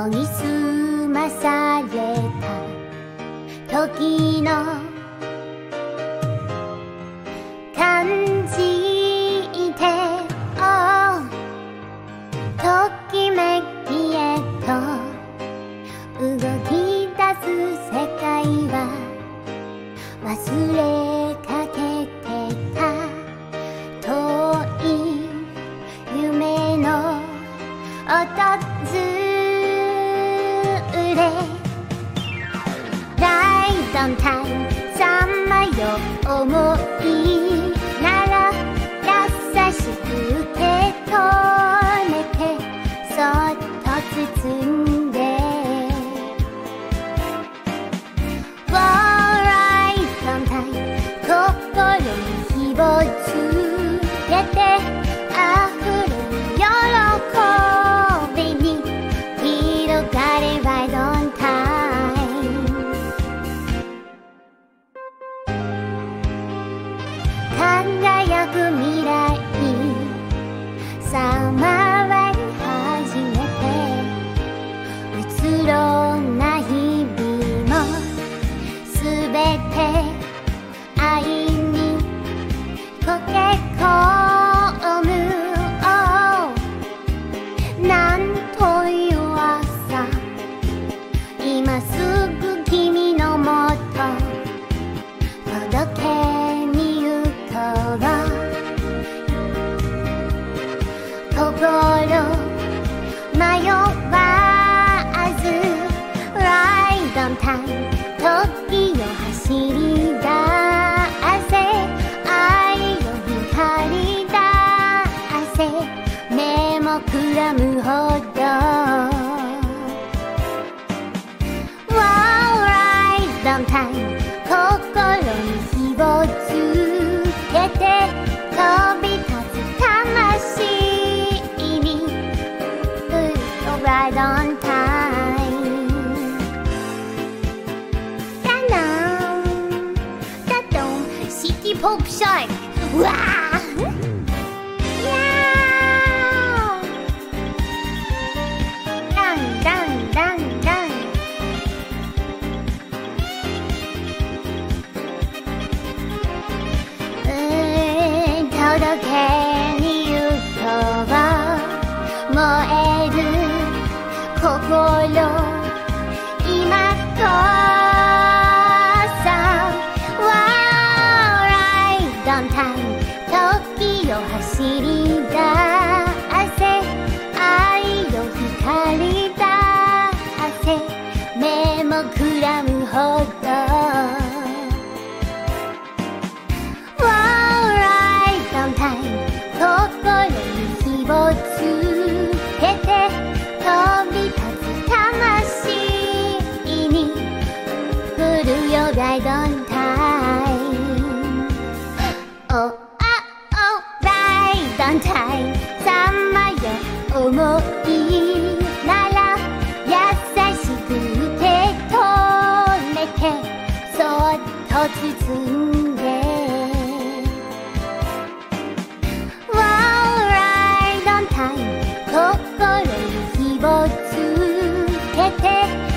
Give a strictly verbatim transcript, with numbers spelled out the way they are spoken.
研ぎ澄まされた時の感じておときめきへと動き出す世界は忘れかけてた遠い夢の訪れライドンタイムさまよ思いなら優しく受け止めてそっと包んで Right on time 心に火をつけて溢れる喜びに広がれ Right on time 輝く未来さまわり始めてうつろな日々もすべて愛に溶け込む、oh、なんという朝今すぐ君のもと届けに行こう心迷わず Ride on time 時を走り出せ愛を光り出せ目もくらむほど Wow Ride on time 心に火をつけて飛び立つ魂Ride on time ダダンダドンシティポップシャイクうわーいやーダンダンダンダンうーん届けに行こう燃える心今こそ Wow Ride on time 時を走り出せ愛を光り出せ目もくらむほど Wow Ride on time 心に火をつけて飛び立つ魂に来るよ Ride on time Oh oh oh Ride on time さまよ思いなら優しく受け止めてそっと包んで Wow Ride on time 心に火をつけて